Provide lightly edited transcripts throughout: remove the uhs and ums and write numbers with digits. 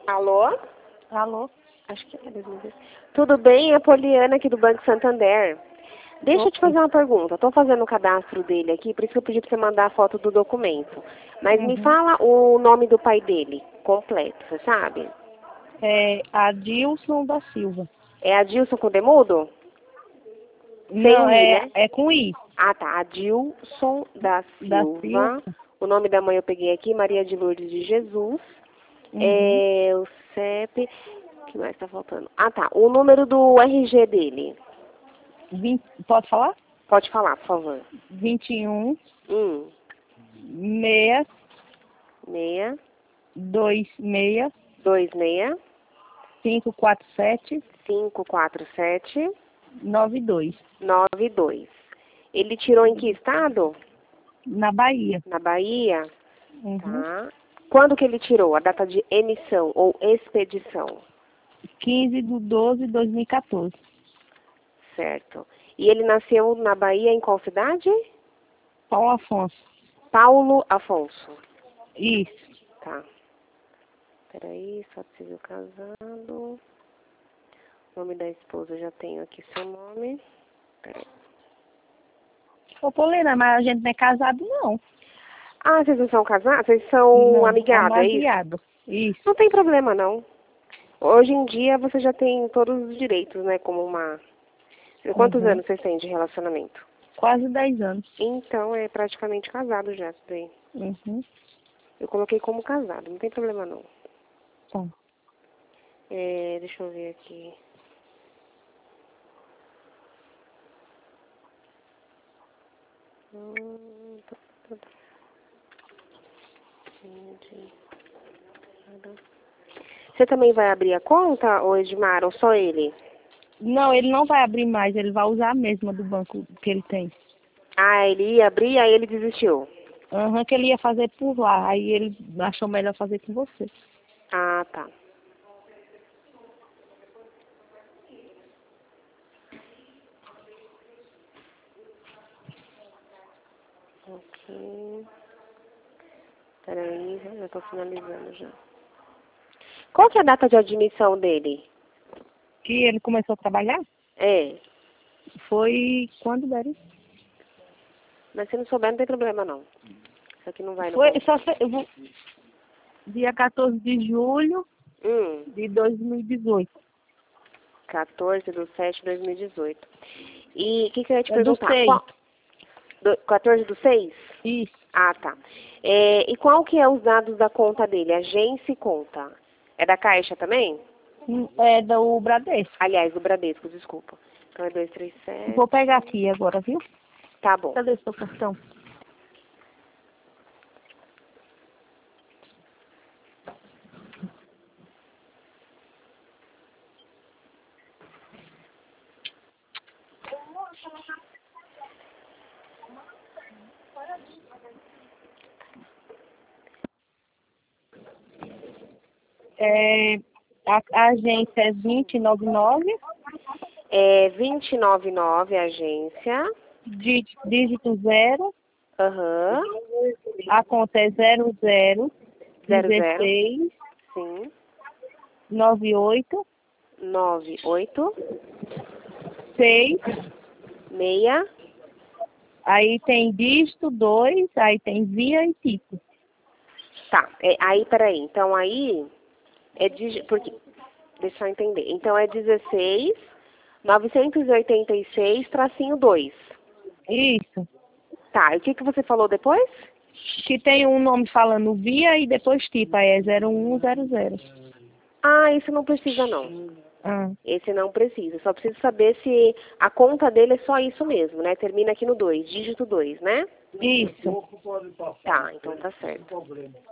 Alô? Alô? Acho que é 2010. Tudo bem? É a Poliana aqui do Banco Santander. Deixa eu te fazer uma pergunta. Estou fazendo o cadastro dele aqui, por isso que eu pedi para você mandar a foto do documento. Mas me fala o nome do pai dele, completo, você sabe? É Adilson da Silva. É Adilson com demudo? Sem Não, o I, né? é com I. Ah, tá. Adilson da Da Silva. Silva. O nome da mãe eu peguei aqui, Maria de Lourdes de Jesus. Uhum. O CEP. O que mais tá faltando? Ah, tá. O número do RG dele. Pode falar? Pode falar, por favor. 21 6, 26 26, 547 547, 92. 92. Ele tirou em que estado? Na Bahia. Na Bahia? Uhum. Tá. Quando que ele tirou? A data de emissão ou expedição? 15/12/2014. Certo. E ele nasceu na Bahia em qual cidade? Paulo Afonso. Paulo Afonso. Isso. Tá. Peraí, só preciso casado. O nome da esposa, eu já tenho aqui seu nome. Peraí. Ô, Polina, mas a gente não é casado, não. Ah, vocês não são casados? Vocês são Não, amigados, é isso? amaziado. Isso. Não tem problema, não. Hoje em dia você já tem todos os direitos, né? Como uma... Quantos anos vocês têm de relacionamento? Quase 10 anos. Então, é praticamente casado já, isso daí. Uhum. Eu coloquei como casado, não tem problema, não. Tá. Deixa eu ver aqui. Entendi. Você também vai abrir a conta, ô Edmar, ou só ele? Não, ele não vai abrir mais, ele vai usar a mesma do banco que ele tem. Ah, ele ia abrir, aí ele desistiu. Aham, que ele ia fazer por lá, aí ele achou melhor fazer com você. Ah, tá. Ok. Peraí, já estou finalizando já. Qual que é a data de admissão dele? Que ele começou a trabalhar? É. Foi quando, Beri? Mas se não souber, não tem problema, não. Isso aqui não vai no Foi ponto. dia 14 de julho de 2018. 14/7/2018. E o que eu ia te É do perguntar? 6. 14/6? Isso. Ah, tá. E qual que é os dados da conta dele? Agência e conta. É da Caixa também? É do Bradesco. Aliás, do Bradesco, desculpa. Então é 237. Vou pegar aqui agora, viu? Tá bom. Cadê seu cartão? A agência é 2099, 299 agência. dígito 0, Aham. a conta é 00 00. 16 Sim. 98 98. 6, 6. aí tem dígito 2, aí tem via e tipo. Tá. Aí, peraí. Então, aí porque, deixa eu entender. Então, é 16 986 tracinho 2. Isso. Tá. E o que você falou depois? Que tem um nome falando via e depois tipo, aí é 0100. Ah, esse não precisa, não. Ah, Esse não precisa. Só preciso saber se a conta dele é só isso mesmo, né? Termina aqui no 2, dígito 2, né? isso. Tá, então tá certo.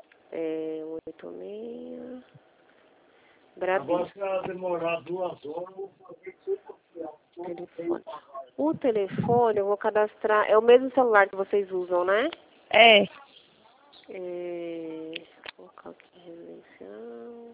86. Bradesco. Demorar 2 horas. Telefone. O telefone eu vou cadastrar. É o mesmo celular que vocês usam, né? É. Vou colocar aqui residencial.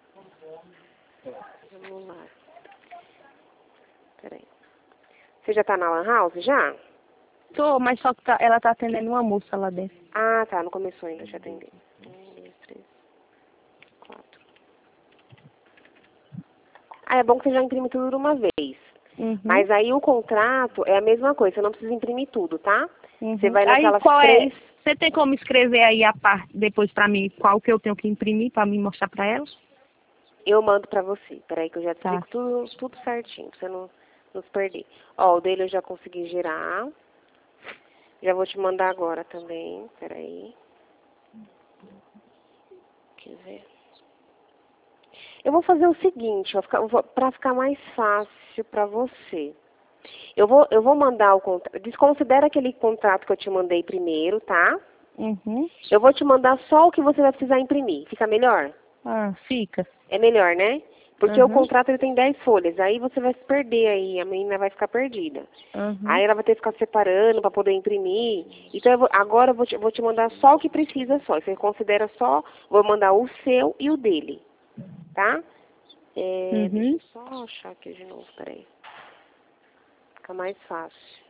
Celular. Peraí. Você já tá na Lan House já? Tô, mas só que ela tá atendendo uma moça lá dentro. Ah, tá. Não começou ainda. Deixa eu atender. 1, 2, 3, 4. Aí é bom que você já imprime tudo de uma vez. Mas aí o contrato é a mesma coisa, você não precisa imprimir tudo, tá? Você vai naquelas três... Você tem como escrever aí a parte depois pra mim, qual que eu tenho que imprimir pra mim mostrar pra elas? Eu mando pra você. Peraí que eu já explico tudo certinho, pra você não se perder. Ó, o dele eu já consegui gerar. Já vou te mandar agora também. Peraí. Quer ver? Eu vou fazer o seguinte, ó, pra ficar mais fácil pra você. Eu vou mandar o contrato. Desconsidera aquele contrato que eu te mandei primeiro, tá? Eu vou te mandar só o que você vai precisar imprimir. Fica melhor? Ah, fica. É melhor, né? Porque o contrato ele tem 10 folhas. Aí você vai se perder aí. A menina vai ficar perdida. Aí ela vai ter que ficar separando para poder imprimir. Então agora eu vou te mandar só o que precisa só. Você considera só. Vou mandar o seu e o dele. Tá? Deixa eu só achar aqui de novo. Peraí. Fica mais fácil.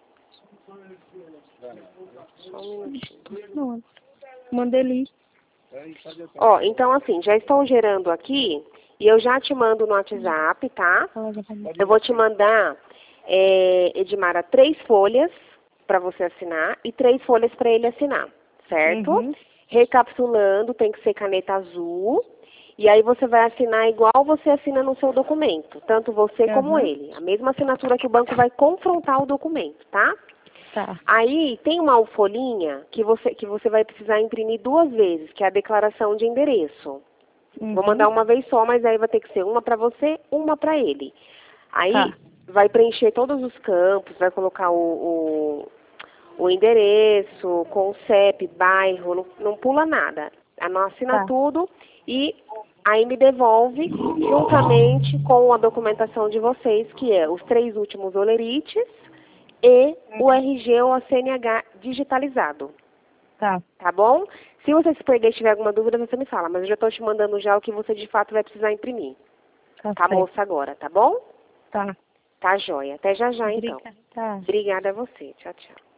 Só um minutinho. Não, mandei ali. Ó, então assim, já estou gerando aqui e eu já te mando no WhatsApp, tá? Eu vou te mandar, Edmara, 3 folhas para você assinar e 3 folhas para ele assinar, certo? Recapitulando, tem que ser caneta azul. E aí você vai assinar igual você assina no seu documento, tanto você como ele. A mesma assinatura que o banco vai confrontar o documento, tá? Tá. Aí tem uma folhinha que você vai precisar imprimir 2 vezes, que é a declaração de endereço. Vou mandar uma vez só, mas aí vai ter que ser uma para você, uma para ele. Aí vai preencher todos os campos, vai colocar o endereço, com o CEP, bairro, não pula nada. Assina tudo e aí me devolve juntamente com a documentação de vocês, que é os 3 últimos olerites e o RG ou a CNH digitalizado. Tá bom? Se você se perder e tiver alguma dúvida, você me fala. Mas eu já estou te mandando já o que você de fato vai precisar imprimir. Tá, moça, agora, tá bom? Tá. Tá, joia. Até já, então. Tá. Obrigada a você. Tchau, tchau.